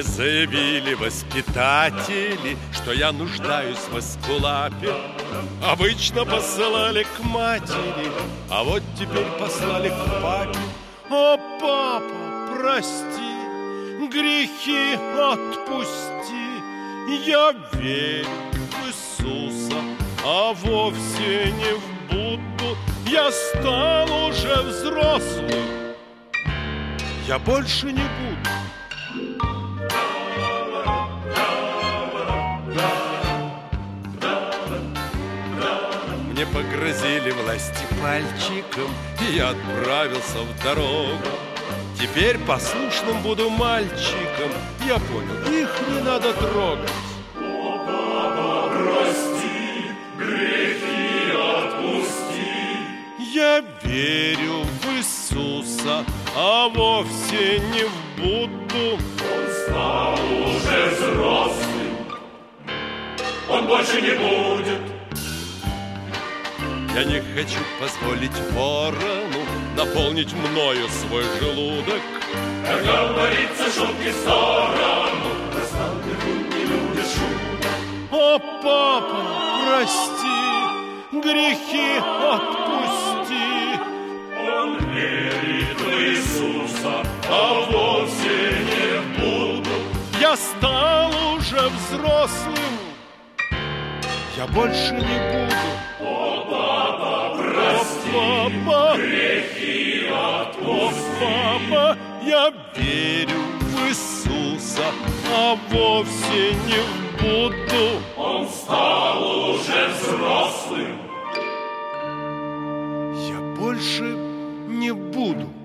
Мне заявили воспитатели, что я нуждаюсь в эскулапе. Обычно посылали к матери, а вот теперь послали к папе. О, папа, прости, грехи отпусти. Я верю в Иисуса, а вовсе не в Будду. Я стал уже взрослым, я больше не буду. Мне погрозили власти пальчиком, и я отправился в дорогу. Теперь послушным буду мальчиком. Я понял, их не надо трогать. О, папа, прости, грехи отпусти. Я верю в Иисуса, а вовсе не в Будду. Он стал уже взрослым, он больше не будет. Я не хочу позволить ворону наполнить мною свой желудок. Как говорится, шутки в сторону, достал не любит шуток. О, папа, прости, грехи отпусти. Он верит в Иисуса, а вовсе не в Будду. Я стал уже взрослым, я больше не буду. О, папа, прости, папа, грехи отпусти. О, папа, я верю в Иисуса, а вовсе не в Будду. Он стал уже взрослым, я больше не буду.